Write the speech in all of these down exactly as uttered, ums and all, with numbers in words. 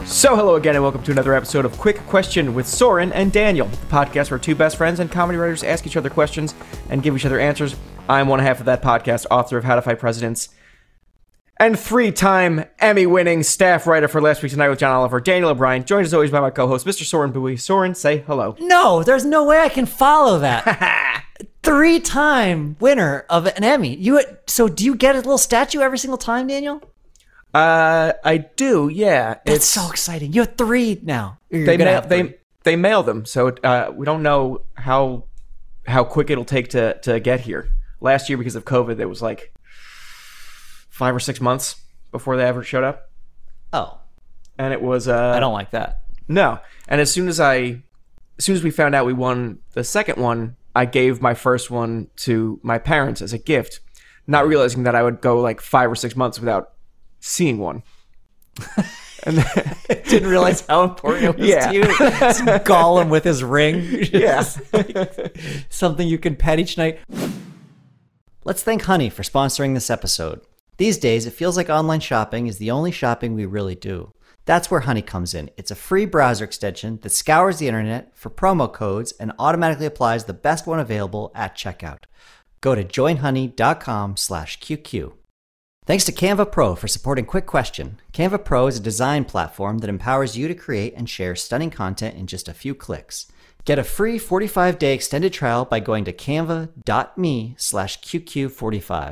So hello again and welcome to another episode of Quick Question with Soren and Daniel, the podcast where two best friends and comedy writers ask each other questions and give each other answers. I'm one half of that podcast, author of How to Fight Presidents, and three-time Emmy-winning staff writer for Last Week Tonight with John Oliver, Daniel O'Brien, joined as always by my co-host, Mister Soren Bowie. Soren, say hello. No, there's no way I can follow that. Three-time winner of an Emmy. You so do you get a little statue every single time, Daniel? Uh, I do, yeah. That's it's, so exciting. You have three now. You're they gonna mail, have three. they they mail them, so uh, we don't know how how quick it'll take to to get here. Last year, because of COVID, it was like five or six months before they ever showed up. Oh, and it was. Uh, I don't like that. No, and as soon as I, as soon as we found out we won the second one, I gave my first one to my parents as a gift, not realizing that I would go like five or six months without seeing one. And then, didn't realize how important it was yeah. to you. Just Gollum with his ring. Yeah. Like something you can pet each night. Let's thank Honey for sponsoring this episode. These days, it feels like online shopping is the only shopping we really do. That's where Honey comes in. It's a free browser extension that scours the internet for promo codes and automatically applies the best one available at checkout. Go to joinhoney.com slash QQ. Thanks to Canva Pro for supporting Quick Question. Canva Pro is a design platform that empowers you to create and share stunning content in just a few clicks. Get a free forty-five day extended trial by going to canva.me slash QQ45.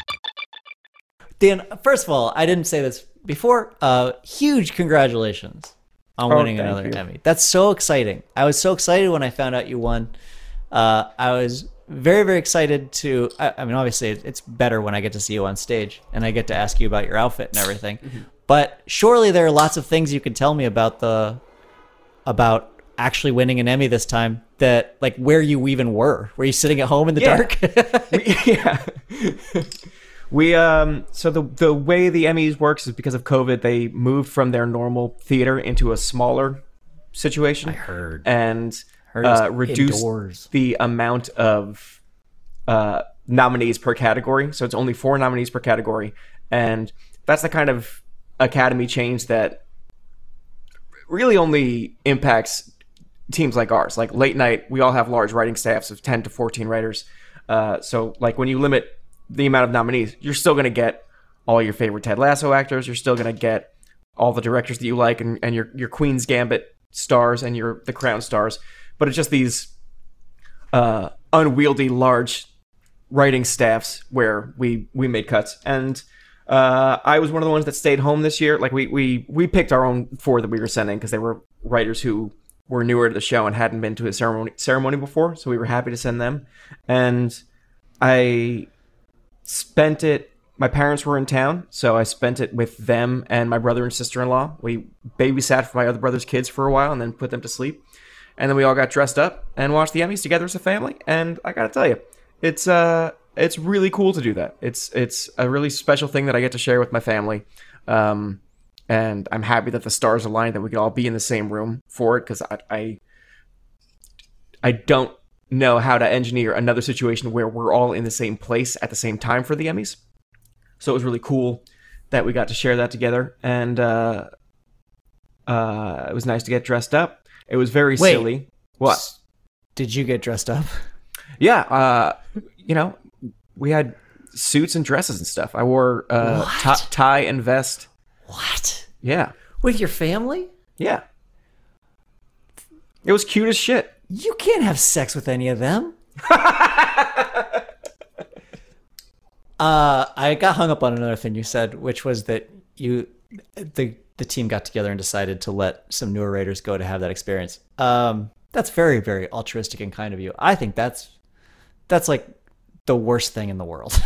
Dan, first of all, I didn't say this before. Uh, huge congratulations on Oh, winning thank another you. Emmy. That's so exciting. I was so excited when I found out you won. Uh, I was very, very excited to, I, I mean, obviously it- it's better when I get to see you on stage and I get to ask you about your outfit and everything. Mm-hmm. But surely there are lots of things you could tell me about the, about actually winning an Emmy this time, that like where you even were. Were you sitting at home in the Yeah. dark? we, yeah. we um. So the the way the Emmys works is because of COVID, they moved from their normal theater into a smaller situation. I heard. and Heard it was uh, reduced indoors. the amount of uh, nominees per category. So it's only four nominees per category, and that's the kind of Academy change that really only impacts teams like ours. Like late night, we all have large writing staffs of ten to fourteen writers. Uh, so like when you limit the amount of nominees, you're still going to get all your favorite Ted Lasso actors. You're still going to get all the directors that you like, and, and your your Queen's Gambit stars and your The Crown stars. But it's just these uh, unwieldy, large writing staffs where we we made cuts. And uh, I was one of the ones that stayed home this year. Like we we we picked our own four that we were sending because they were writers who were newer to the show and hadn't been to a ceremony ceremony before. So we were happy to send them. And I spent it. My parents were in town, so I spent it with them and my brother and sister-in-law. We babysat for my other brother's kids for a while and then put them to sleep. And then we all got dressed up and watched the Emmys together as a family. And I gotta tell you, it's uh, it's really cool to do that. It's it's a really special thing that I get to share with my family. Um, and I'm happy that the stars aligned, that we could all be in the same room for it, because I, I I don't know how to engineer another situation where we're all in the same place at the same time for the Emmys. So it was really cool that we got to share that together. And uh, uh, it was nice to get dressed up. It was very Wait. silly. What? Did you get dressed up? Yeah. Uh, you know, we had suits and dresses and stuff. I wore uh, What? t- tie and vest. What? Yeah. With your family? Yeah. It was cute as shit. You can't have sex with any of them. Uh, I got hung up on another thing you said, which was that you, the the team got together and decided to let some newer writers go to have that experience. Um, that's very, very altruistic and kind of you. I think that's that's like the worst thing in the world.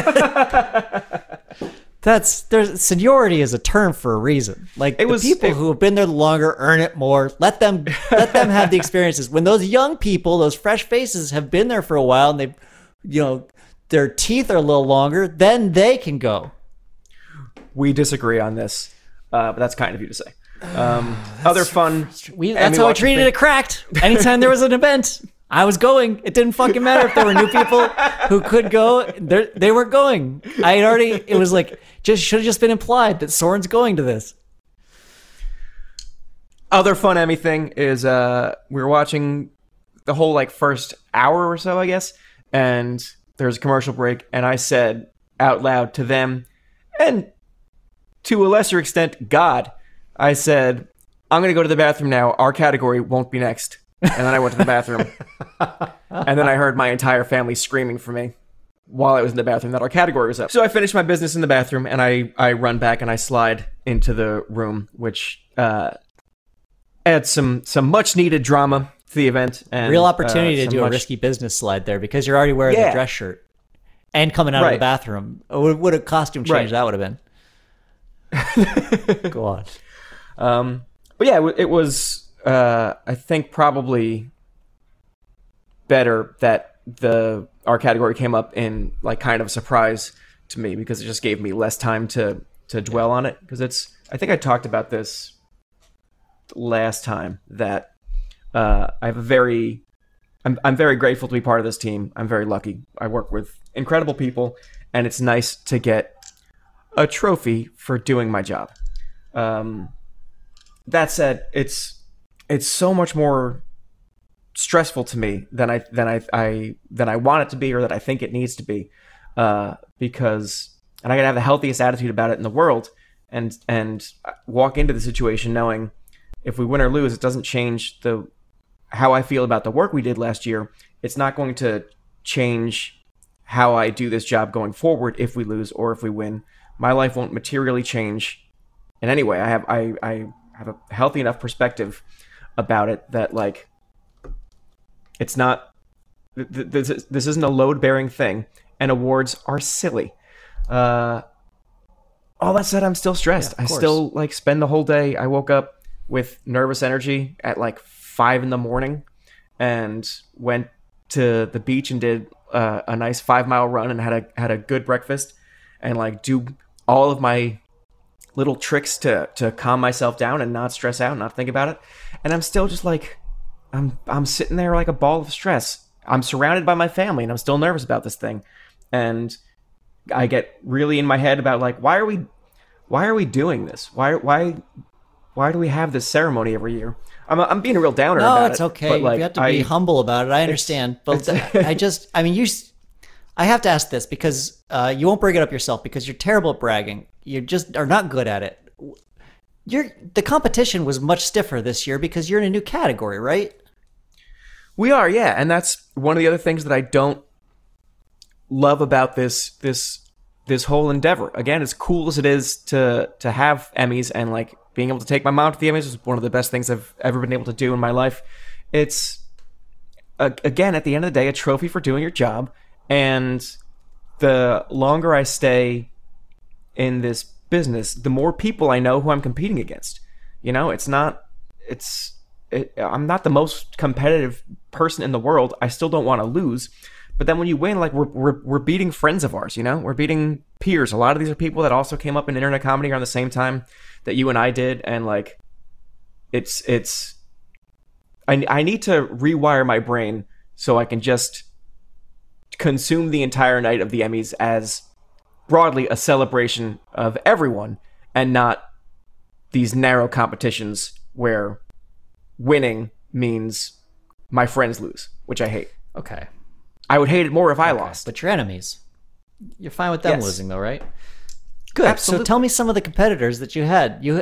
That's there's seniority is a term for a reason. Like It the was- people it- who have been there longer earn it more. Let them let them have the experiences. When those young people, those fresh faces, have been there for a while and they, you know, their teeth are a little longer, then they can go. We disagree on this, uh, but that's kind of you to say. Um, other fun. We, Emmy that's how I watching treated thing- it. Cracked. Anytime there was an event, I was going. It didn't fucking matter if there were new people who could go. They're, they weren't going. I had already. It was like just should have just been implied that Soren's going to this. other fun Emmy thing is uh, we were watching the whole like first hour or so, I guess, and there's a commercial break, and I said out loud to them, and to a lesser extent, God, I said, I'm going to go to the bathroom now. Our category won't be next. And then I went to the bathroom. And then I heard my entire family screaming for me while I was in the bathroom that our category was up. So I finished my business in the bathroom, and I, I run back and I slide into the room, which uh, adds some, some much-needed drama to the event. And, Real opportunity uh, to do much- a risky business slide there because you're already wearing Yeah. the dress shirt and coming out Right. of the bathroom. What would a costume change Right. that would have been? Go on. Um, but yeah, it, it was, uh, I think, probably better that the our category came up in like kind of a surprise to me because it just gave me less time to to dwell on it. Because it's, I think I talked about this last time that uh, I have a very, I'm I'm very grateful to be part of this team. I'm very lucky. I work with incredible people, and it's nice to get a trophy for doing my job. Um, that said, it's it's so much more stressful to me than I than I, I than I want it to be or that I think it needs to be, uh, because and I gotta have the healthiest attitude about it in the world, and and walk into the situation knowing if we win or lose, it doesn't change the how I feel about the work we did last year. It's not going to change how I do this job going forward if we lose or if we win. My life won't materially change in any way. I have I, I have a healthy enough perspective about it that like it's not th- th- this, is, this isn't a load-bearing thing, and awards are silly. Uh, all that said, I'm still stressed. Yeah, I of course. still like spend the whole day. I woke up with nervous energy at like five in the morning and went to the beach and did uh, a nice five mile run and had a had a good breakfast and like do all of my little tricks to to calm myself down and not stress out, not think about it. And I'm still just like I'm I'm sitting there like a ball of stress. I'm surrounded by my family and I'm still nervous about this thing. And I get really in my head about like why are we why are we doing this? Why why why do we have this ceremony every year? I'm I'm being a real downer No, about it's it. okay. But, like, you have to I, be humble about it. I understand, but I just, I mean, you. s- I have to ask this because uh, you won't bring it up yourself because you're terrible at bragging. You just are not good at it. You're the competition was much stiffer this year because you're in a new category, right? We are, yeah, and that's one of the other things that I don't love about this this this whole endeavor. Again, as cool as it is to to have Emmys and like being able to take my mom to the Emmys is one of the best things I've ever been able to do in my life. It's a- again at the end of the day a trophy for doing your job, and the longer I stay in this business, the more people I know who I'm competing against. You know, it's not it's it, I'm not the most competitive person in the world. I still don't want to lose. But then when you win, like we're, we're we're beating friends of ours, you know, we're beating peers. A lot of these are people that also came up in internet comedy around the same time that you and I did, and like, it's it's. I I need to rewire my brain so I can just consume the entire night of the Emmys as broadly a celebration of everyone, and not these narrow competitions where winning means my friends lose, which I hate. Okay. I would hate it more if I lost. But your enemies, you're fine with them Yes. losing, though, right? Good. Absolutely. So tell me some of the competitors that you had. You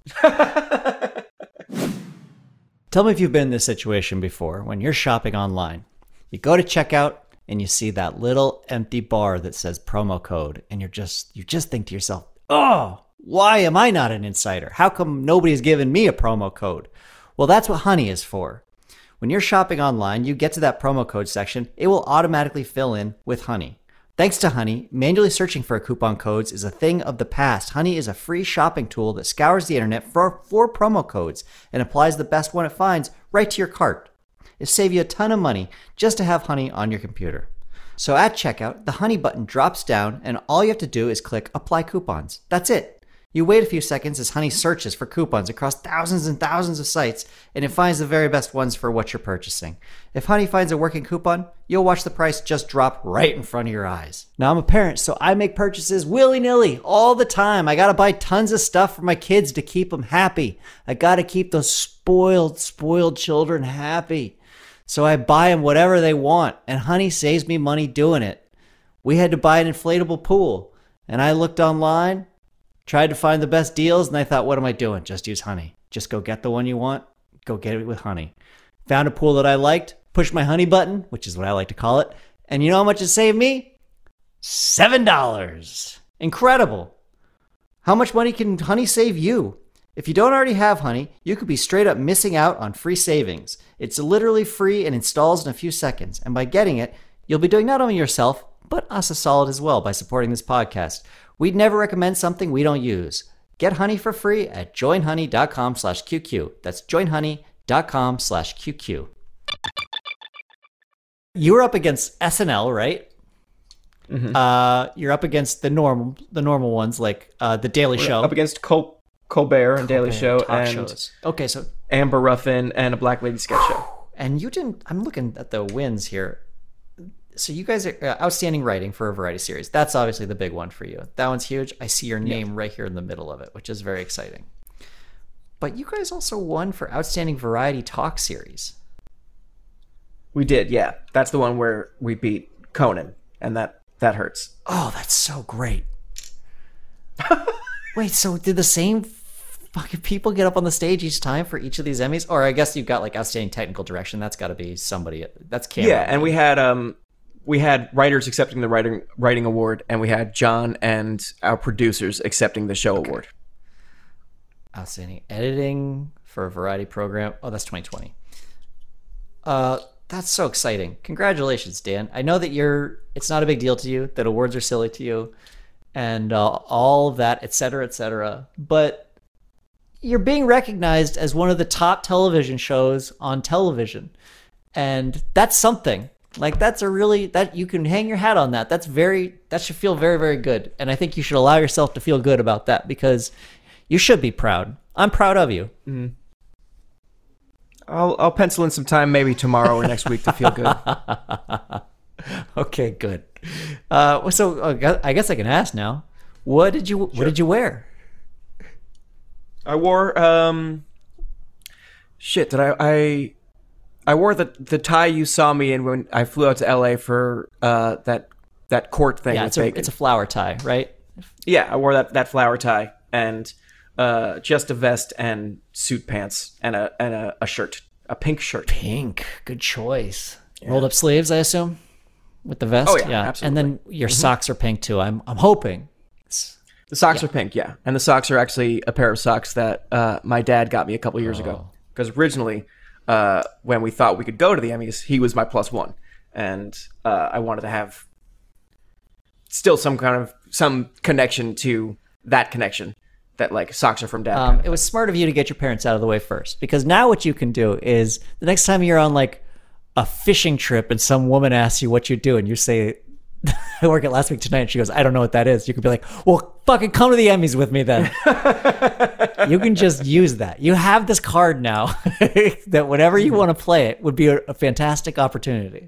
tell me if you've been in this situation before. When you're shopping online, you go to checkout and you see that little empty bar that says promo code, and you're just you just think to yourself, "Oh, why am I not an insider? How come nobody's given me a promo code?" Well, that's what Honey is for. When you're shopping online, you get to that promo code section, it will automatically fill in with Honey. Thanks to Honey, manually searching for coupon codes is a thing of the past. Honey is a free shopping tool that scours the internet for, for promo codes and applies the best one it finds right to your cart. It'll save you a ton of money just to have Honey on your computer. So at checkout, the Honey button drops down and all you have to do is click Apply Coupons. That's it. You wait a few seconds as Honey searches for coupons across thousands and thousands of sites, and it finds the very best ones for what you're purchasing. If Honey finds a working coupon, you'll watch the price just drop right in front of your eyes. Now, I'm a parent, so I make purchases willy-nilly all the time. I gotta buy tons of stuff for my kids to keep them happy. I gotta keep those spoiled, spoiled children happy. So I buy them whatever they want, and Honey saves me money doing it. We had to buy an inflatable pool, and I looked online, tried to find the best deals, and I thought, what am I doing? Just use Honey. Just go get the one you want. Go get it with Honey. Found a pool that I liked, pushed my Honey button, which is what I like to call it, and you know how much it saved me? seven dollars. Incredible. How much money can Honey save you? If you don't already have Honey, you could be straight up missing out on free savings. It's literally free and installs in a few seconds. And by getting it, you'll be doing not only yourself, but us a solid as well by supporting this podcast. We'd never recommend something we don't use. Get Honey for free at joinhoney.com slash QQ. That's joinhoney.com slash QQ. You were up against S N L, right? Mm-hmm. Uh, you're up against the normal, the normal ones like uh, the Daily We're Show. Up against Col- Colbert and Daily Show and shows. Okay, so Amber Ruffin and a Black Lady sketch show. And you didn't. I'm looking at the wins here. So you guys are uh, outstanding writing for a variety series. That's obviously the big one for you. That one's huge. I see your name yeah. right here in the middle of it, which is very exciting. But you guys also won for outstanding variety talk series. We did, yeah. That's the one where we beat Conan, and that that hurts. Oh, that's so great. Wait, so did the same fucking people get up on the stage each time for each of these Emmys? Or I guess you've got like outstanding technical direction. That's got to be somebody. That's Cameron. Yeah, and we had um we had writers accepting the writing writing award, and we had John and our producers accepting the show okay. award. Outstanding editing for a variety program. Oh, that's twenty twenty. Uh, that's so exciting. Congratulations, Dan. I know that you're. It's not a big deal to you that awards are silly to you, and uh, all of that, et cetera, et cetera. But you're being recognized as one of the top television shows on television, and that's something. Like that's a really that you can hang your hat on that. That's very. That should feel very, very good. And I think you should allow yourself to feel good about that because you should be proud. I'm proud of you. Mm. I'll I'll pencil in some time, maybe tomorrow or next week, to feel good. Okay, good. Uh, so uh, I guess I can ask now. What did you What sure. did you wear? I wore um. Shit, did I I I wore the the tie you saw me in when I flew out to L A for uh that that court thing. Yeah, with it's a, bacon. it's a flower tie, right? Yeah, I wore that that flower tie and. Uh, just a vest and suit pants and a and a, a shirt, a pink shirt. Pink, good choice. Yeah. Rolled up sleeves, I assume, with the vest. Oh yeah, yeah. Absolutely. And then your mm-hmm. socks are pink too. I'm I'm hoping. The socks yeah. are pink, yeah, and the socks are actually a pair of socks that uh, my dad got me a couple years oh. ago. Because originally, uh, when we thought we could go to the Emmys, he was my plus one, and uh, I wanted to have still some kind of some connection to that connection. That like socks are from dad. Um, it was smart of you to get your parents out of the way first, because now what you can do is the next time you're on like a fishing trip and some woman asks you what you do and you say, I work at Last Week Tonight, and she goes, I don't know what that is. You could be like, well, fucking come to the Emmys with me then. You can just use that. You have this card now that whenever you want to play it would be a, a fantastic opportunity.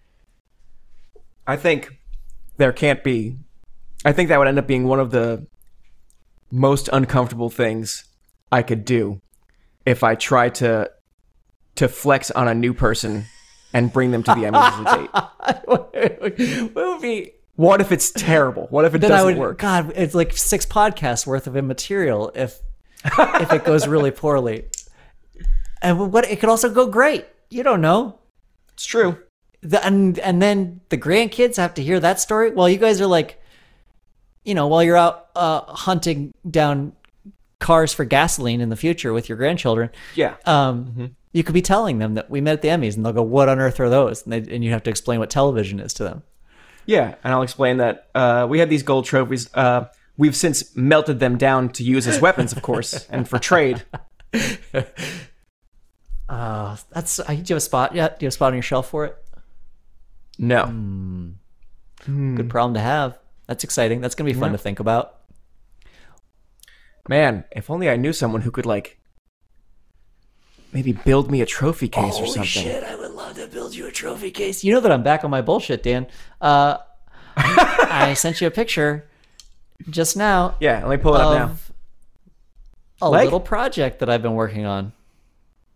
I think there can't be, I think that would end up being one of the most uncomfortable things I could do if I try to to flex on a new person and bring them to the Emmys as a date. What would be? What if it's terrible? What if it then doesn't I would, work? God, it's like six podcasts worth of immaterial if if it goes really poorly. And what it could also go great. You don't know. It's true. The, and and then the grandkids have to hear that story while you guys are like, you know, while you're out uh, hunting down cars for gasoline in the future with your grandchildren. Yeah. Um, mm-hmm. You could be telling them that we met at the Emmys, and they'll go, what on earth are those? And, they, and you have to explain what television is to them. Yeah, and I'll explain that uh, we had these gold trophies. Uh, we've since melted them down to use as weapons, of course, and for trade. Uh, that's. Uh, do you have a spot yet? Do you have a spot on your shelf for it? No. Mm. Mm. Good problem to have. That's exciting. That's going to be fun yeah. to think about. Man, if only I knew someone who could, like, maybe build me a trophy case Holy or something. Shit, I would love to build you a trophy case. You know that I'm back on my bullshit, Dan. Uh, I sent you a picture just now. Yeah, let me pull it up now. A Leg? little project that I've been working on.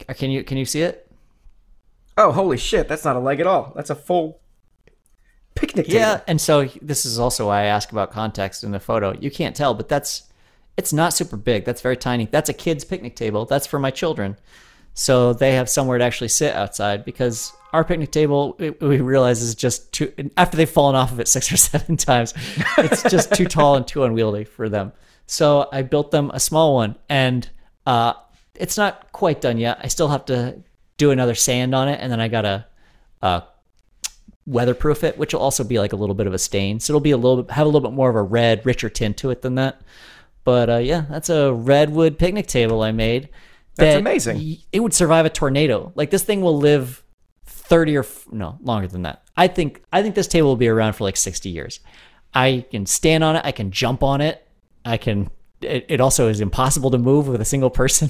Can you can you see it? Oh, holy shit! That's not a leg at all. That's a full picnic table. Yeah, and so this is also why I ask about context in the photo. You can't tell, but that's it's not super big. That's very tiny. That's a kid's picnic table. That's for my children. So they have somewhere to actually sit outside because our picnic table, we, we realize is just too, after they've fallen off of it six or seven times, it's just too tall and too unwieldy for them. So I built them a small one, and uh, it's not quite done yet. I still have to do another sand on it, and then I got to uh, weatherproof it, which will also be like a little bit of a stain. So it'll be a little bit, have a little bit more of a red, richer tint to it than that. But uh, yeah, that's a redwood picnic table I made. That's that amazing. It would survive a tornado. Like this thing will live thirty or no longer than that. I think I think this table will be around for like sixty years. I can stand on it. I can jump on it. I can. It, it also is impossible to move with a single person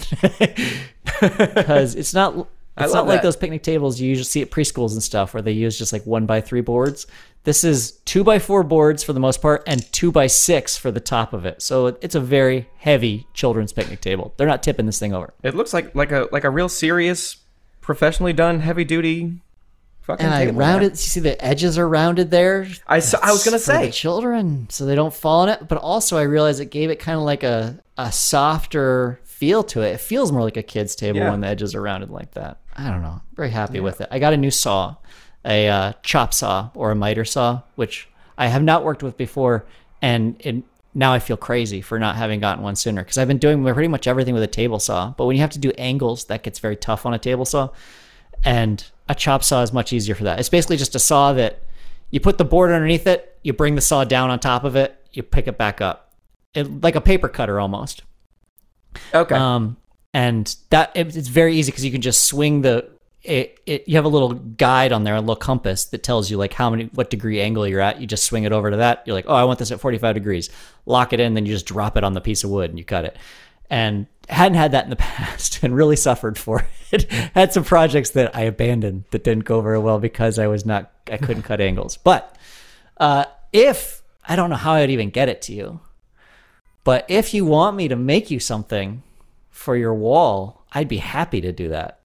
because it's not. It's not like that. those picnic tables you usually see at preschools and stuff where they use just like one by three boards. This is two by four boards for the most part and two by six for the top of it. So it's a very heavy children's picnic table. They're not tipping this thing over. It looks like like a like a real serious, professionally done, heavy duty fucking And I table. rounded. You see the edges are rounded there. I saw, I was gonna for say the children, so they don't fall on it. But also, I realized it gave it kind of like a a softer feel to it. It feels more like a kid's table Yeah. when the edges are rounded like that. I don't know. Very happy with it. I got a new saw, a uh, chop saw or a miter saw, which I have not worked with before, and it, now I feel crazy for not having gotten one sooner because I've been doing pretty much everything with a table saw. But when you have to do angles, that gets very tough on a table saw, and a chop saw is much easier for that. It's basically just a saw that you put the board underneath it, you bring the saw down on top of it, you pick it back up, it, like a paper cutter almost. okay. Um, and that it, it's very easy because you can just swing the. It, it you have a little guide on there, a little compass that tells you like how many what degree angle you're at. You just swing it over to that. You're like, oh, I want this at forty-five degrees. Lock it in, then you just drop it on the piece of wood and you cut it. And hadn't had that in the past and really suffered for it. Had some projects that I abandoned that didn't go very well because I was not I couldn't cut angles. But uh, if I don't know how I'd even get it to you, but if you want me to make you something for your wall, I'd be happy to do that.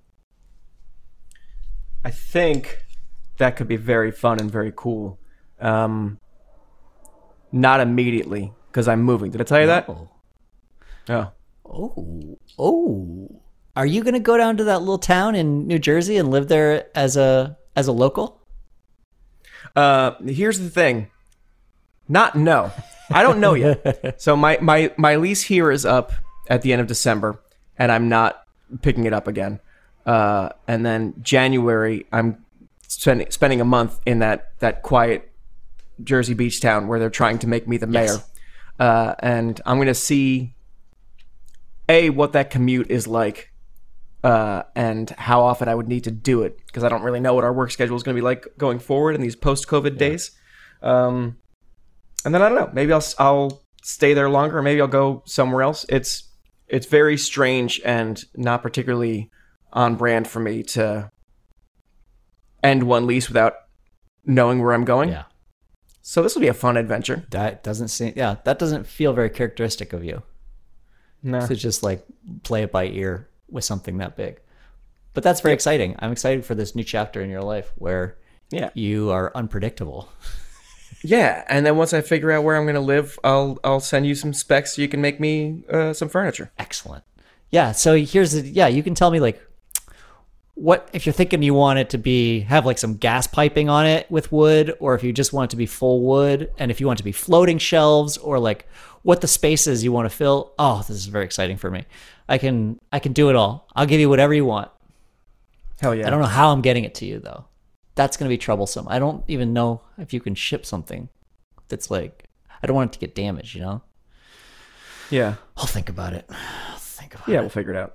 I think that could be very fun and very cool. Um, not immediately because I'm moving. Did I tell you that? Oh. Oh. Oh. Oh. Are you going to go down to that little town in New Jersey and live there as a as a local? Uh, here's the thing. Not no. I don't know yet. So my, my, my lease here is up at the end of December, and I'm not picking it up again. Uh, and then January, I'm spending spending a month in that, that quiet Jersey Beach town where they're trying to make me the mayor. Yes. Uh, and I'm going to see, A, what that commute is like, uh, and how often I would need to do it, because I don't really know what our work schedule is going to be like going forward in these post-COVID yeah. days. Um, and then I don't know, maybe I'll I'll stay there longer, or maybe I'll go somewhere else. It's it's very strange and not particularly on brand for me to end one lease without knowing where I'm going. Yeah. So this will be a fun adventure. That doesn't seem, yeah, that doesn't feel very characteristic of you. No. To just like play it by ear with something that big. But that's very yep. exciting. I'm excited for this new chapter in your life where yeah. you are unpredictable. Yeah, and then once I figure out where I'm going to live, I'll I'll send you some specs so you can make me uh, some furniture. Excellent. Yeah, so here's the, yeah, you can tell me like what if you're thinking you want it to be have like some gas piping on it with wood, or if you just want it to be full wood, and if you want it to be floating shelves, or like what the spaces you want to fill. Oh, this is very exciting for me. I can I can do it all. I'll give you whatever you want. Hell yeah. I don't know how I'm getting it to you though. That's going to be troublesome. I don't even know if you can ship something that's like, I don't want it to get damaged, you know? Yeah. I'll think about it. I'll think about yeah, it. we'll figure it out.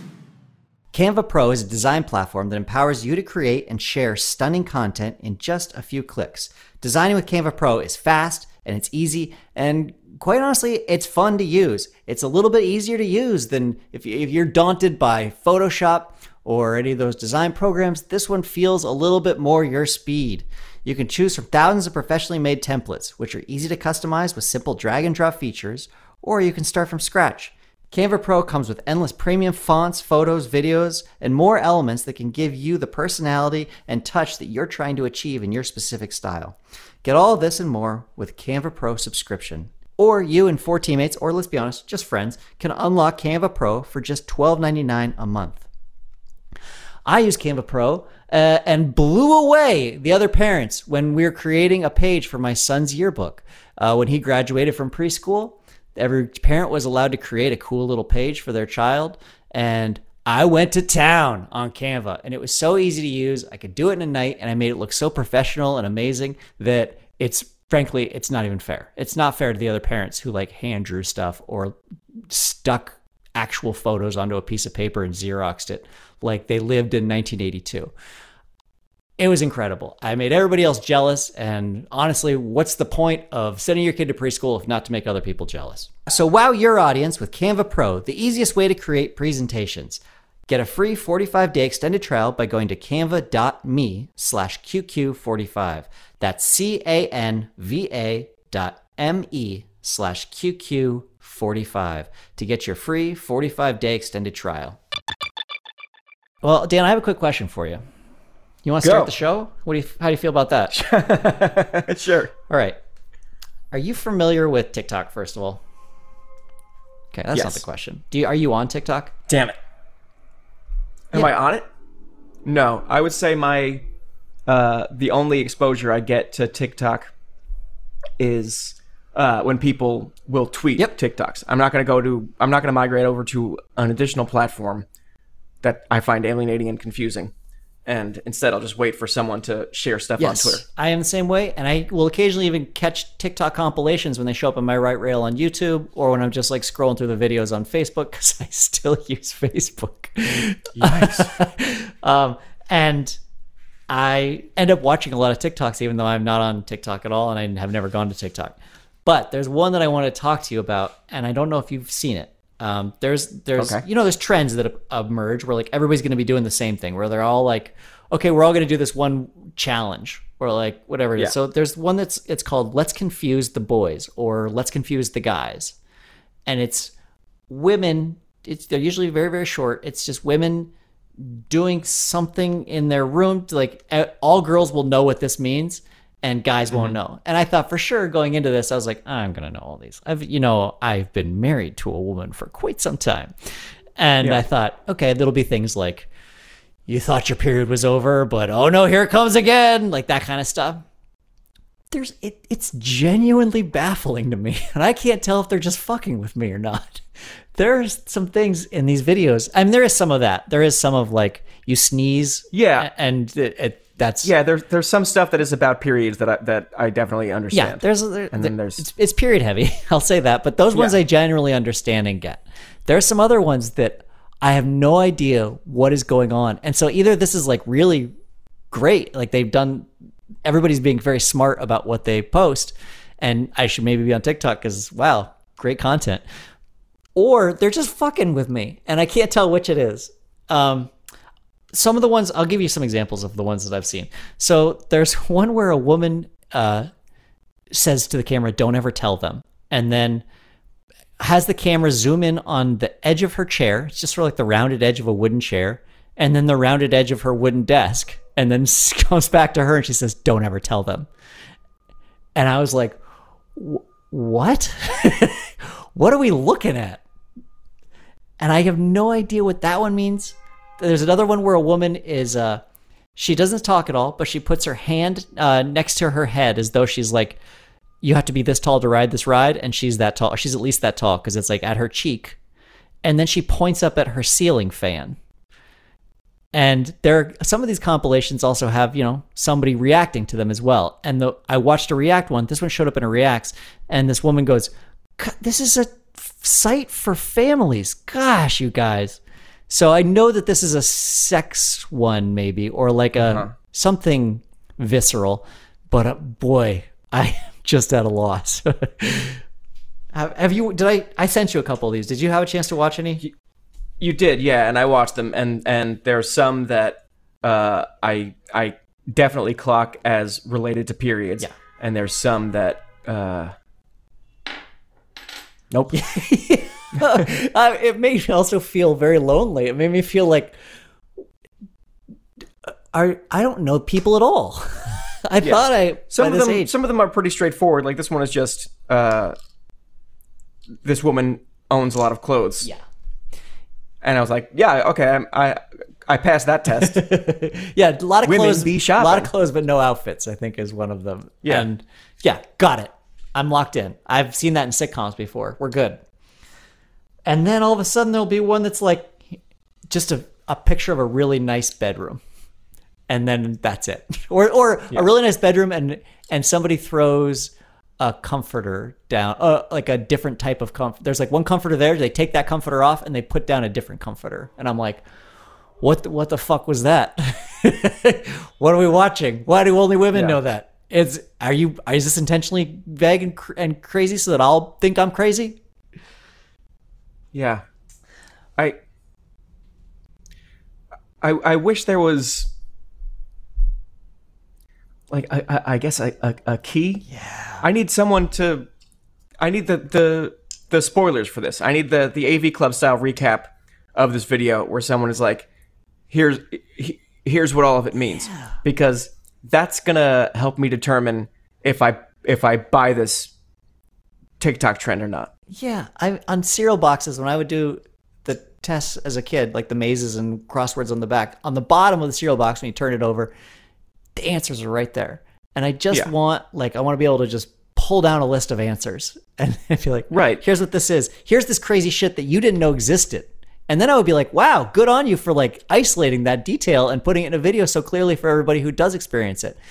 Canva Pro is a design platform that empowers you to create and share stunning content in just a few clicks. Designing with Canva Pro is fast and it's easy, and quite honestly, it's fun to use. It's a little bit easier to use than if if you're daunted by Photoshop or any of those design programs. This one feels a little bit more your speed. You can choose from thousands of professionally made templates, which are easy to customize with simple drag and drop features, or you can start from scratch. Canva Pro comes with endless premium fonts, photos, videos, and more elements that can give you the personality and touch that you're trying to achieve in your specific style. Get all this and more with Canva Pro subscription. Or you and four teammates, or let's be honest, just friends, can unlock Canva Pro for just twelve ninety-nine a month. I use Canva Pro uh, and blew away the other parents when we were creating a page for my son's yearbook. Uh, when he graduated from preschool, every parent was allowed to create a cool little page for their child, and I went to town on Canva, and it was so easy to use. I could do it in a night, and I made it look so professional and amazing that it's, frankly, it's not even fair. It's not fair to the other parents who like hand drew stuff or stuck actual photos onto a piece of paper and Xeroxed it like they lived in nineteen eighty-two. It was incredible. I made everybody else jealous. And honestly, what's the point of sending your kid to preschool if not to make other people jealous? So wow your audience with Canva Pro, the easiest way to create presentations. Get a free forty-five day extended trial by going to canva.me slash QQ45. That's C-A-N-V-A dot M-E slash QQ45 to get your free forty-five day extended trial. Well, Dan, I have a quick question for you. You want to Go. start the show? What do you? How do you feel about that? Sure. All right. Are you familiar with TikTok, first of all? Okay, that's Yes. not the question. Do you, are you on TikTok? Damn it. Am Yeah. I on it? No. I would say my uh, the only exposure I get to TikTok is uh, when people will tweet Yep. TikToks. I'm not going to go to. I'm not going to migrate over to an additional platform that I find alienating and confusing. And instead, I'll just wait for someone to share stuff Yes, on Twitter. I am the same way, and I will occasionally even catch TikTok compilations when they show up in my right rail on YouTube, or when I'm just like scrolling through the videos on Facebook, because I still use Facebook. Yikes. um, and I end up watching a lot of TikToks, even though I'm not on TikTok at all, and I have never gone to TikTok. But there's one that I want to talk to you about, and I don't know if you've seen it. Um, there's, there's, Okay. you know, there's trends that emerge where like everybody's going to be doing the same thing, where they're all like, okay, we're all going to do this one challenge or like whatever it is. Yeah. So there's one that's, it's called Let's Confuse the Boys or Let's Confuse the Guys. And it's women. It's, they're usually very, very short. It's just women doing something in their room. To like all girls will know what this means. And guys won't know. And I thought for sure going into this, I was like, I'm going to know all these. I've, you know, I've been married to a woman for quite some time. And Yeah. I thought, okay, there'll be things like, you thought your period was over, but oh no, here it comes again. Like that kind of stuff. There's, it, it's genuinely baffling to me. And I can't tell if they're just fucking with me or not. There's some things in these videos. I mean, there is some of that. There is some of like, you sneeze. Yeah. And it, it that's Yeah, there's there's some stuff that is about periods that I, that I definitely understand. Yeah, there's there, and then there's it's, it's period heavy. I'll say that, but those ones Yeah. I generally understand and get. There are some other ones that I have no idea what is going on, and so either this is like really great, like they've done, everybody's being very smart about what they post, and I should maybe be on TikTok because wow, great content, or they're just fucking with me, and I can't tell which it is. Um, Some of the ones, I'll give you some examples of the ones that I've seen. So there's one where a woman uh, says to the camera, don't ever tell them. And then has the camera zoom in on the edge of her chair. It's just sort of like the rounded edge of a wooden chair. And then the rounded edge of her wooden desk. And then comes back to her and she says, don't ever tell them. And I was like, what? What are we looking at? And I have no idea what that one means. There's another one where a woman is, uh, she doesn't talk at all, but she puts her hand uh, next to her head as though she's like, you have to be this tall to ride this ride. And she's that tall. She's at least that tall because it's like at her cheek. And then she points up at her ceiling fan. And there, some of these compilations also have, you know, somebody reacting to them as well. And the, I watched a react one. This one showed up in a reacts. And this woman goes, this is a site for families. Gosh, you guys. So I know that this is a sex one maybe, or like a Uh-huh. something visceral, but uh, boy, I'm just at a loss. have, have you, did I, I sent you a couple of these. Did you have a chance to watch any? You did, yeah, and I watched them, and and there's some that uh, I I definitely clock as related to periods, Yeah. and there's some that uh, nope. uh, it made me also feel very lonely. It made me feel like are I don't know people at all. I yeah. thought I some by of this them age. some of them are pretty straightforward. Like this one is just uh, this woman owns a lot of clothes. Yeah, and I was like, yeah, okay, I I, I passed that test. Yeah, a lot of Women clothes, be a shopping. lot of clothes, but no outfits. I think is one of them. Yeah, and yeah, got it. I'm locked in. I've seen that in sitcoms before. We're good. And then all of a sudden there'll be one that's like just a, a picture of a really nice bedroom. And then that's it. Or or yeah. a really nice bedroom and and somebody throws a comforter down, uh, like a different type of comfort. There's like one comforter there. They take that comforter off and they put down a different comforter. And I'm like, what the, what the fuck was that? What are we watching? Why do only women yeah. know that? It's, are you, is this intentionally vague and, cr- and crazy so that I'll think I'm crazy? Yeah. I, I, I wish there was like, I, I, I guess a, a, a key. Yeah. I need someone to, I need the, the, the spoilers for this. I need the, the A V Club style recap of this video where someone is like, here's, he, here's what all of it means. Yeah. Because that's going to help me determine if I, if I buy this TikTok trend or not. Yeah. I, on cereal boxes, when I would do the tests as a kid, like the mazes and crosswords on the back, on the bottom of the cereal box, when you turn it over, the answers are right there. And I just yeah. want, like, I want to be able to just pull down a list of answers and be like, right, here's what this is. Here's this crazy shit that you didn't know existed. And then I would be like, wow, good on you for like isolating that detail and putting it in a video so clearly for everybody who does experience it.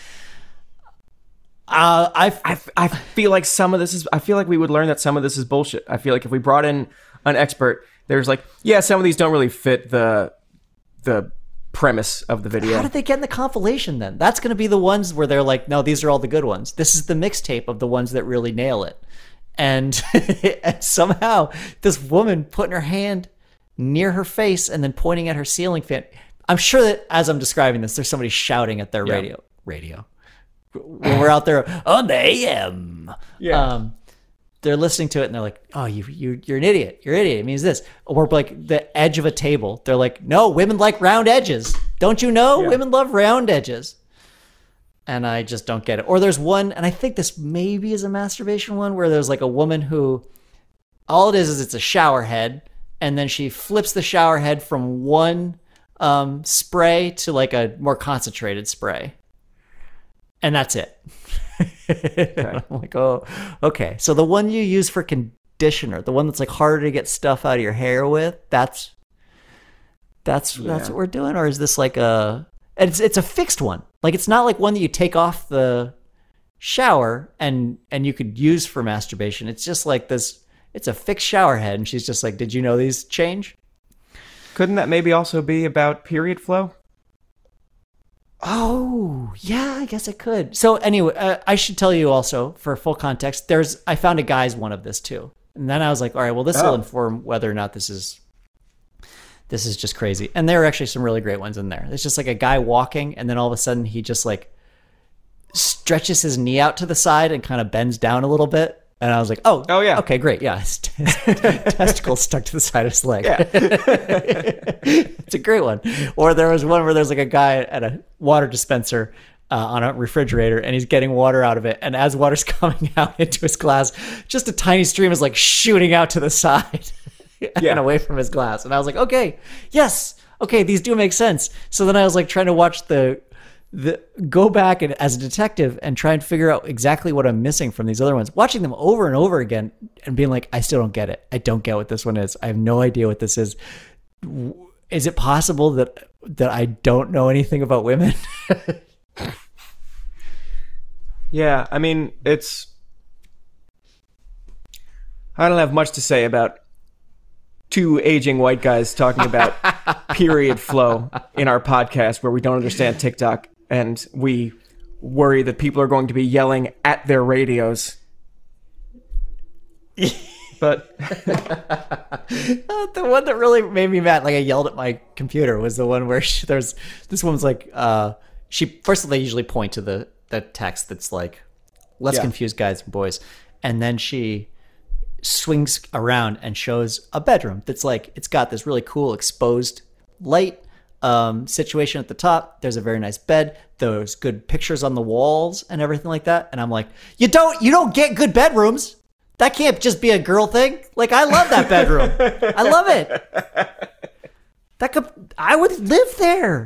Uh, I, I, I feel like some of this is, I feel like we would learn that some of this is bullshit. I feel like if we brought in an expert, there's like, yeah, some of these don't really fit the, the premise of the video. How did they get in the compilation then? That's going to be the ones where they're like, no, these are all the good ones. This is the mixtape of the ones that really nail it. And, and somehow this woman putting her hand near her face and then pointing at her ceiling fan. I'm sure that as I'm describing this, there's somebody shouting at their yeah. radio. Radio. When we're out there on the A M. Yeah. Um, they're listening to it and they're like, oh, you, you, you're an idiot. You're an idiot. It means this. Or like the edge of a table. They're like, no, women like round edges. Don't you know? Yeah. Women love round edges. And I just don't get it. Or there's one, and I think this maybe is a masturbation one, where there's like a woman who, all it is is it's a shower head. And then she flips the shower head from one um, spray to like a more concentrated spray. And that's it. Okay. I'm like, oh, okay. So the one you use for conditioner, the one that's like harder to get stuff out of your hair with, that's that's yeah. that's what we're doing? Or is this like a, and it's it's a fixed one. Like it's not like one that you take off the shower and and you could use for masturbation. It's just like this. It's a fixed shower head, and she's just like, did you know these change? Couldn't that maybe also be about period flow? Oh, yeah, I guess it could. So anyway, uh, I should tell you also, for full context, there's I found a guy's one of this too. And then I was like, all right, well, this oh. will inform whether or not this is this is just crazy. And there are actually some really great ones in there. It's just like a guy walking, and then all of a sudden he just like stretches his knee out to the side and kind of bends down a little bit. And I was like, oh, oh yeah. Okay, great. Yeah. His t- testicles stuck to the side of his leg. Yeah. It's a great one. Or there was one where there's like a guy at a water dispenser uh, on a refrigerator, and he's getting water out of it. And as water's coming out into his glass, just a tiny stream is like shooting out to the side yeah. and away from his glass. And I was like, okay, yes. Okay, these do make sense. So then I was like trying to watch the... The, go back and as a detective and try and figure out exactly what I'm missing from these other ones, watching them over and over again and being like, I still don't get it. I don't get what this one is. I have no idea what this is. Is it possible that, that I don't know anything about women? Yeah. I mean, it's, I don't have much to say about two aging white guys talking about period flow in our podcast where we don't understand TikTok. And we worry that people are going to be yelling at their radios. But the one that really made me mad, like I yelled at my computer, was the one where she, there's this woman's like, uh, she first of all, they usually point to the, the text that's like, let's yeah. confuse guys and boys. And then she swings around and shows a bedroom that's like, it's got this really cool exposed light um, situation at the top. There's a very nice bed. There's good pictures on the walls and everything like that. And I'm like, you don't, you don't get good bedrooms. That can't just be a girl thing. Like, I love that bedroom. I love it. That could, I would live there.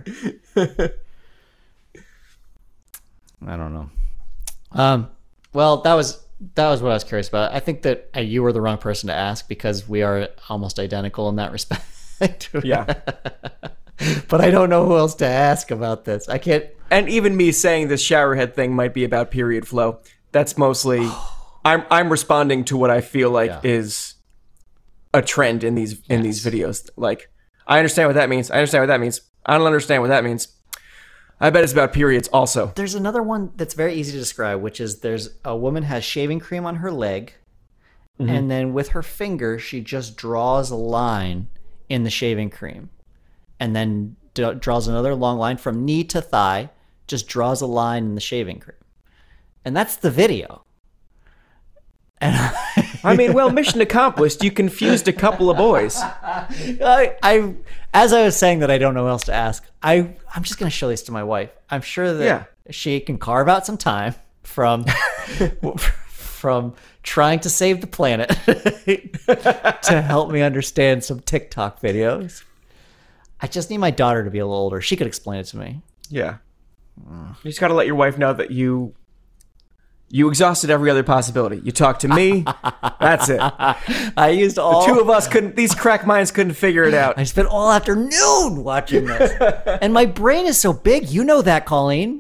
I don't know. Um, well, that was, that was what I was curious about. I think that uh, you were the wrong person to ask because we are almost identical in that respect. Yeah. But I don't know who else to ask about this. I can't. And even me saying this showerhead thing might be about period flow. That's mostly, I'm I'm responding to what I feel like Yeah. is a trend in these in Yes. these videos. Like, I understand what that means. I understand what that means. I don't understand what that means. I bet it's about periods also. There's another one that's very easy to describe, which is there's a woman has shaving cream on her leg, Mm-hmm. and then with her finger she just draws a line in the shaving cream, and then d- draws another long line from knee to thigh, just draws a line in the shaving cream, and that's the video. And I mean, well, mission accomplished. You confused a couple of boys. I, I, as I was saying that I don't know what else to ask, I, I'm just going to show these to my wife. I'm sure that Yeah. she can carve out some time from, from trying to save the planet to help me understand some TikTok videos. I just need my daughter to be a little older. She could explain it to me. Yeah. You just got to let your wife know that you you exhausted every other possibility. You talked to me. That's it. I used all... Two of us couldn't, these crack minds couldn't figure it out. I spent all afternoon watching this. And my brain is so big. You know that, Colleen.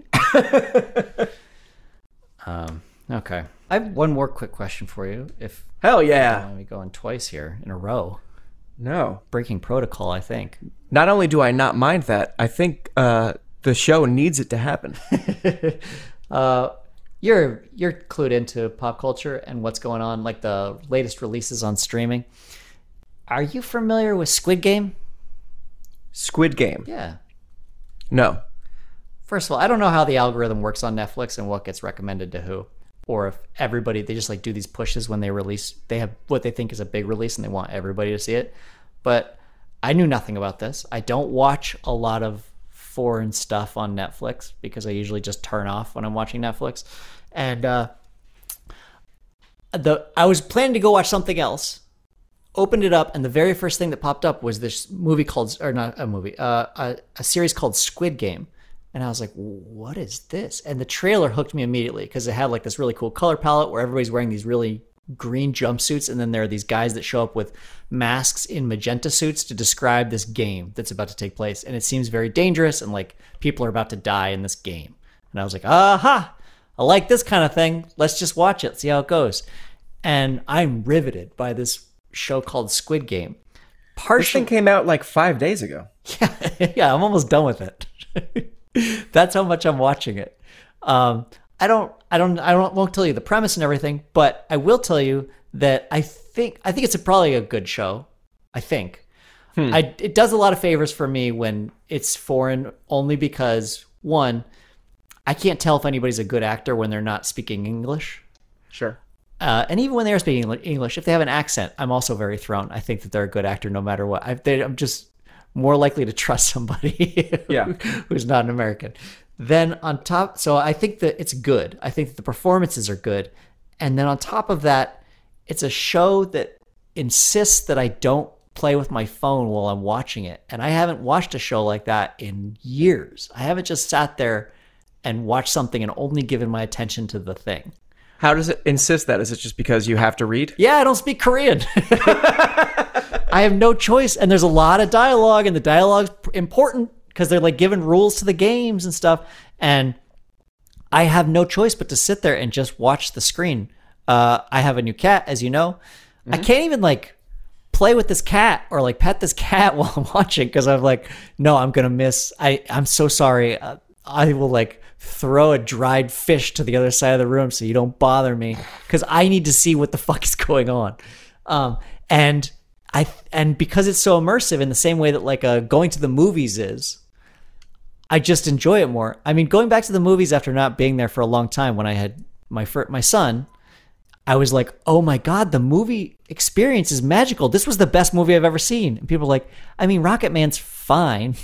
um, okay. I have one more quick question for you. If Hell yeah. uh, we going twice here in a row. No. Breaking protocol, I think. Not only do I not mind that, I think uh, the show needs it to happen. uh, you're you're clued into pop culture and what's going on, like the latest releases on streaming. Are you familiar with Squid Game? Squid Game. Yeah. No. First of all, I don't know how the algorithm works on Netflix and what gets recommended to who. Or if everybody, they just like do these pushes when they release, they have what they think is a big release and they want everybody to see it. But I knew nothing about this. I don't watch a lot of foreign stuff on Netflix because I usually just turn off when I'm watching Netflix. And uh, the I was planning to go watch something else, opened it up, and the very first thing that popped up was this movie called, or not a movie, uh, a, a series called Squid Game. And I was like, what is this? And the trailer hooked me immediately because it had like this really cool color palette where everybody's wearing these really green jumpsuits. And then there are these guys that show up with masks in magenta suits to describe this game that's about to take place. And it seems very dangerous and like people are about to die in this game. And I was like, aha, I like this kind of thing. Let's just watch it, see how it goes. And I'm riveted by this show called Squid Game. This Partially, thing came out like five days ago. yeah, yeah, I'm almost done with it. That's how much I'm watching it. Um, I don't, I don't, I don't, won't tell you the premise and everything, but I will tell you that I think, I think it's a, probably a good show. I think. Hmm. I, it does a lot of favors for me when it's foreign, only because one, I can't tell if anybody's a good actor when they're not speaking English. Sure. Uh, and even when they are speaking English, if they have an accent, I'm also very thrown. I think that they're a good actor no matter what. I, they, I'm just more likely to trust somebody yeah. who's not an American. Then on top, so I think that it's good. I think that the performances are good. And then on top of that, it's a show that insists that I don't play with my phone while I'm watching it. And I haven't watched a show like that in years. I haven't just sat there and watched something and only given my attention to the thing. How does it insist that? Is it just because you have to read? Yeah, I don't speak Korean. I have no choice. And there's a lot of dialogue, and the dialogue's important because they're like giving rules to the games and stuff. And I have no choice but to sit there and just watch the screen. Uh, I have a new cat, as you know. Mm-hmm. I can't even like play with this cat or like pet this cat while I'm watching because I'm like, no, I'm going to miss. I, I'm so sorry. Uh, I will like throw a dried fish to the other side of the room so you don't bother me because I need to see what the fuck is going on. Um, and I and because it's so immersive in the same way that like uh, going to the movies is, I just enjoy it more. I mean, going back to the movies after not being there for a long time when I had my fir- my son, I was like, oh my God, the movie experience is magical. This was the best movie I've ever seen. And people are like, I mean, Rocket Man's fine.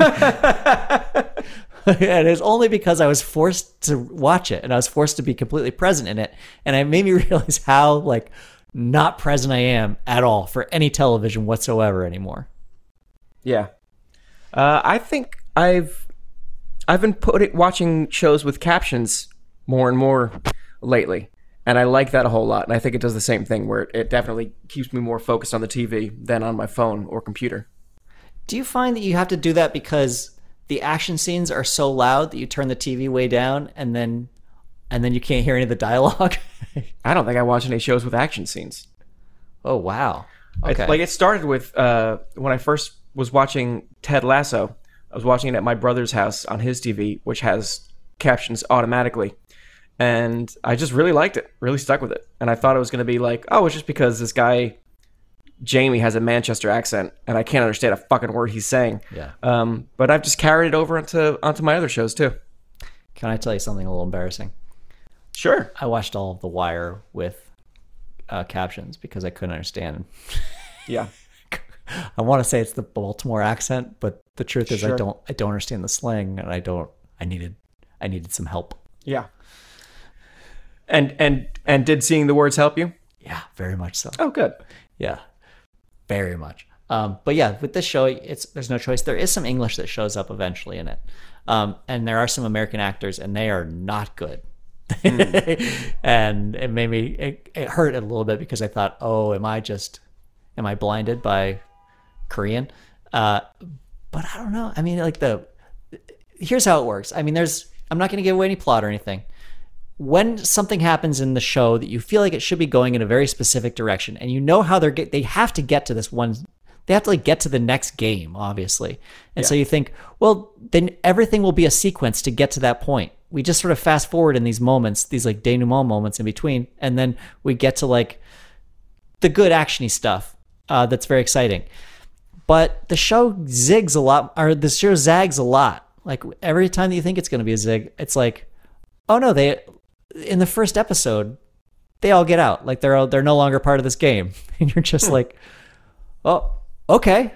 And it's only because I was forced to watch it and I was forced to be completely present in it. And it made me realize how like not present I am at all for any television whatsoever anymore. Yeah. Uh, I think I've I've been putting watching shows with captions more and more lately. And I like that a whole lot. And I think it does the same thing where it definitely keeps me more focused on the T V than on my phone or computer. Do you find that you have to do that because the action scenes are so loud that you turn the T V way down and then and then you can't hear any of the dialogue? I don't think I watch any shows with action scenes. Oh, wow. Okay. It, like it started with uh, when I first was watching Ted Lasso. I was watching it at my brother's house on his T V, which has captions automatically. And I just really liked it, really stuck with it. And I thought it was going to be like, oh, it's just because this guy, Jamie, has a Manchester accent and I can't understand a fucking word he's saying. Yeah. Um, but I've just carried it over onto, onto my other shows too. Can I tell you something a little embarrassing? Sure. I watched all of The Wire with uh, captions because I couldn't understand. Yeah. I want to say it's the Baltimore accent, but the truth is Sure. I don't I don't understand the slang and I don't I needed I needed some help. Yeah. And and and did seeing the words help you? Yeah, very much so. Oh, good. Yeah. Very much. Um, but yeah, with this show, it's there's no choice. There is some English that shows up eventually in it. Um, and there are some American actors and they are not good. Mm. And it made me it, it hurt a little bit because I thought, oh, am I just am I blinded by Korean? Uh, but I don't know. I mean, like the here's how it works. I mean, there's I'm not going to give away any plot or anything. When something happens in the show that you feel like it should be going in a very specific direction, and you know how they're get, they have to get to this one, they have to like get to the next game, obviously. And Yeah. so you think, well, then everything will be a sequence to get to that point. We just sort of fast forward in these moments, these like denouement moments in between, and then we get to like the good actiony stuff uh, that's very exciting. But the show zigs a lot, or the show zags a lot. Like every time that you think it's going to be a zig, it's like, oh no, they in the first episode they all get out, like they're all, they're no longer part of this game, and you're just like, oh, okay,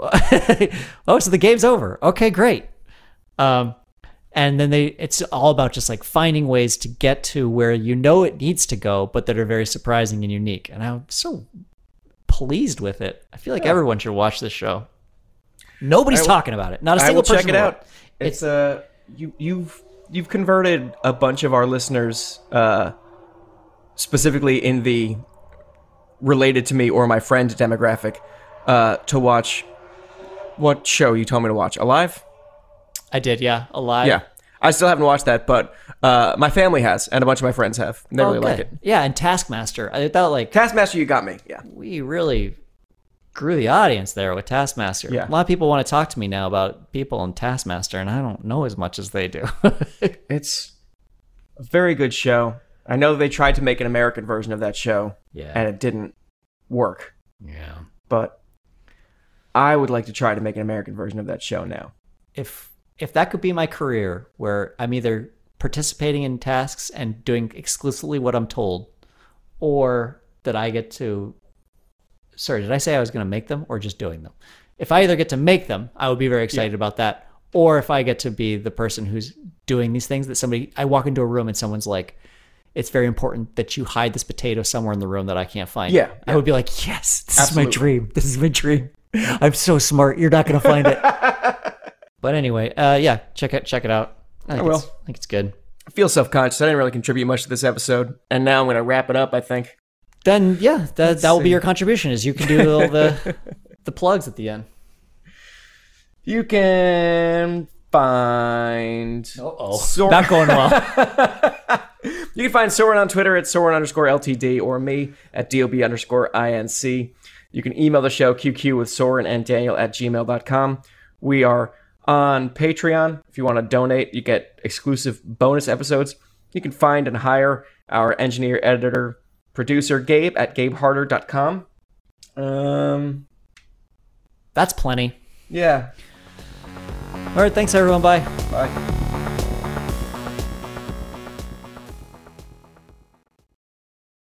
oh, so the game's over. Okay, great. Um, and then they it's all about just like finding ways to get to where you know it needs to go, but that are very surprising and unique. And I'm so pleased with it. I feel like Yeah. everyone should watch this show. Nobody's I will- talking about it. Not a I single will person. check it will. out. It's uh you you've you've converted a bunch of our listeners uh specifically in the related to me or my friend demographic uh to watch what show you told me to watch? Alive? I did, yeah. Alive. Yeah. I still haven't watched that, but uh my family has and a bunch of my friends have. They Oh, really like good. it. Yeah, and Taskmaster. I thought like Taskmaster, you got me. Yeah. we really grew the audience there with Taskmaster. Yeah. A lot of people want to talk to me now about people in Taskmaster, and I don't know as much as they do. It's a very good show. I know they tried to make an American version of that show Yeah. and it didn't work. Yeah. But I would like to try to make an American version of that show now. If if that could be my career, where I'm either participating in tasks and doing exclusively what I'm told, or that I get to sorry, did I say I was going to make them or just doing them? If I either get to make them, I would be very excited Yeah. about that. Or if I get to be the person who's doing these things that somebody, I walk into a room and someone's like, it's very important that you hide this potato somewhere in the room that I can't find. Yeah, I yeah. would be like, yes, this Absolutely. is my dream. This is my dream. I'm so smart. You're not going to find it. But anyway, uh, yeah, check it, check it out. I, think I will. It's, I think it's good. I feel self-conscious. I didn't really contribute much to this episode. And now I'm going to wrap it up, I think. Then yeah, that that will be see. your contribution. Is you can do all the the plugs at the end. You can find... Uh-oh. Sor- Not going well. You can find Soren on Twitter at Soren underscore L T D or me at D O B underscore I N C. You can email the show Q Q with Soren and Daniel at gmail dot com. We are on Patreon. If you want to donate, you get exclusive bonus episodes. You can find and hire our engineer, editor, producer, Gabe at gabe harder dot com. Um, That's plenty. yeah. All right, thanks everyone. Bye. Bye.